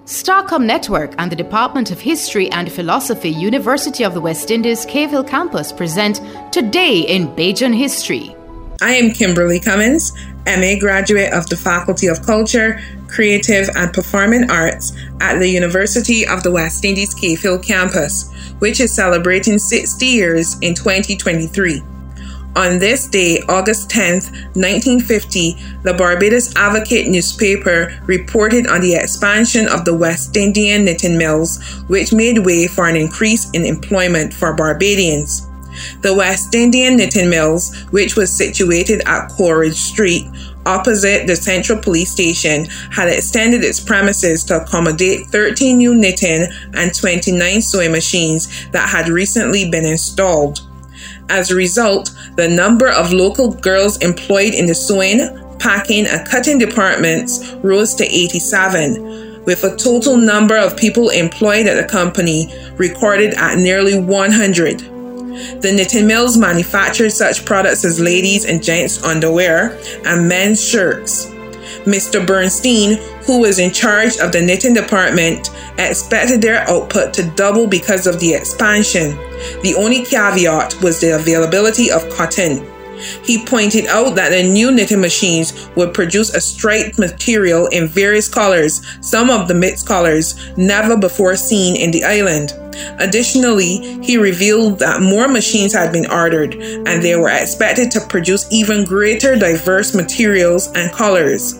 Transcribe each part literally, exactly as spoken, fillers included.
Starcom Network and the Department of History and Philosophy, University of the West Indies, Cave Hill Campus present Today in Bajan History. I am Kimberly Cummins, M A graduate of the Faculty of Culture, Creative and Performing Arts at the University of the West Indies Cave Hill Campus, which is celebrating sixty years in twenty twenty-three. On this day, August tenth, nineteen fifty, the Barbados Advocate newspaper reported on the expansion of the West Indian knitting mills, which made way for an increase in employment for Barbadians. The West Indian knitting mills, which was situated at Coleridge Street, opposite the Central Police Station, had extended its premises to accommodate thirteen new knitting and twenty-nine sewing machines that had recently been installed. As a result, the number of local girls employed in the sewing, packing, and cutting departments rose to eighty-seven, with a total number of people employed at the company recorded at nearly one hundred. The knitting mills manufactured such products as ladies' and gents' underwear and men's shirts. Mister Bernstein, who was in charge of the knitting department, expected their output to double because of the expansion. The only caveat was the availability of cotton. He pointed out that the new knitting machines would produce a striped material in various colors, some of the mixed colors never before seen in the island. Additionally, he revealed that more machines had been ordered, and they were expected to produce even greater diverse materials and colors.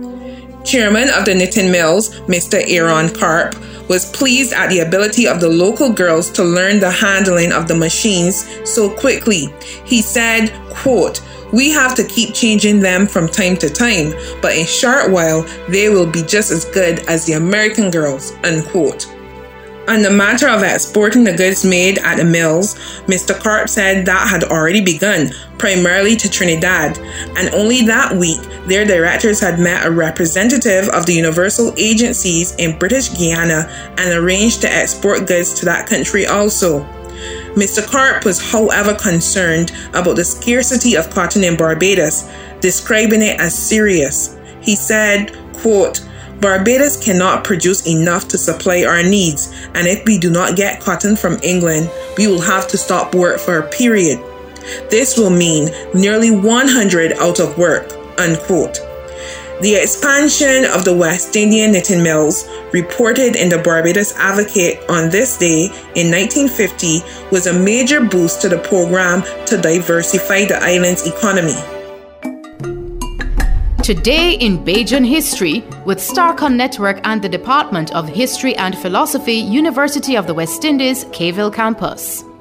Chairman of the knitting mills, Mister Aaron Karp, was pleased at the ability of the local girls to learn the handling of the machines so quickly. He said, quote, "We have to keep changing them from time to time, but in a short while, they will be just as good as the American girls," unquote. On the matter of exporting the goods made at the mills, Mister Karp said that had already begun, primarily to Trinidad, and only that week their directors had met a representative of the Universal Agencies in British Guiana and arranged to export goods to that country also. Mister Karp was, however, concerned about the scarcity of cotton in Barbados, describing it as serious. He said, quote, "Barbados cannot produce enough to supply our needs, and if we do not get cotton from England, we will have to stop work for a period. This will mean nearly one hundred out of work," unquote. The expansion of the West Indian knitting mills, reported in the Barbados Advocate on this day in nineteen fifty, was a major boost to the program to diversify the island's economy. Today in Bajan History with Starcom Network and the Department of History and Philosophy, University of the West Indies, Cave Hill Campus.